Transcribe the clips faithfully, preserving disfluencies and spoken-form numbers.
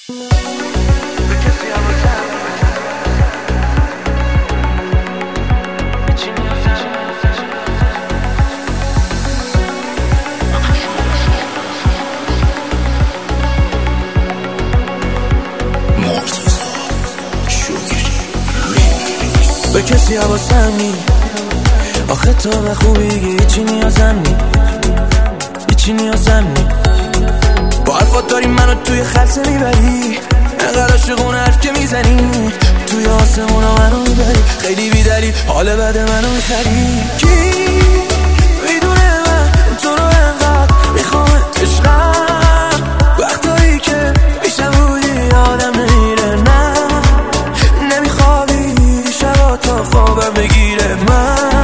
به کسی حواسم نی آخه تو به خوبیگی هیچی نیازم نی هیچی نیازم نی با حرفات داری منو توی خلصه میبری انقدر عاشقون حرف که میزنی توی آسمونا منو میبری خیلی بیدری حال بد منو میخری کی میدونه من تو رو انقدر میخوام عشقم وقتایی که میشم بودی آدم نمیره نه نمیخوابی شبا تا خوابم بگیره من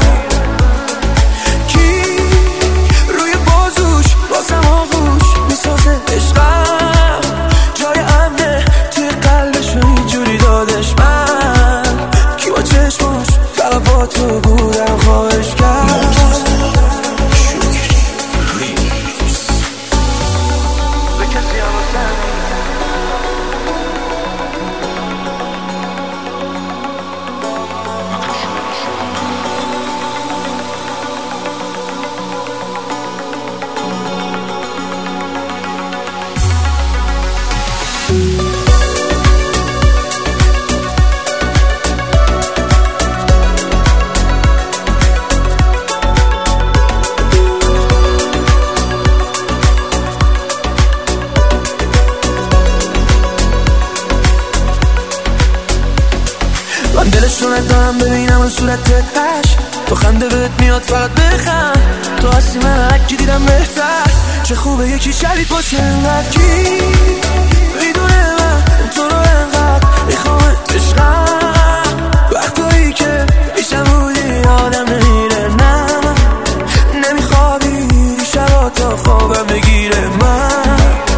کی روی بازوش واسم آغوش میسازه عشقم جای امنه توی قلبش و اینجوری دادش من کی با چشماش فقط با تو بودم خواهش کرد من دلشونت دارم ببینم رو صورتت هش تو خنده بهت میاد فقط بخند تو هستی من هرکی دیدم بهتر چه خوبه یکی شبیه باشه انقدر کی میدونه من تو رو انقدر میخوام عشقم وقتایی که پیشم بودی آدم نمیره نه نمیخوابی شبا تا خوابم بگیره من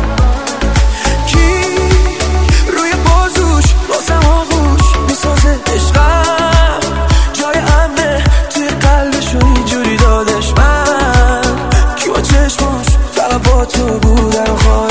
کی روی بازوش واسم آغوش میسازه عشقم جای امنه توی قلبش و اینجوری دادش من کی با چشماش فقط با تو بودن و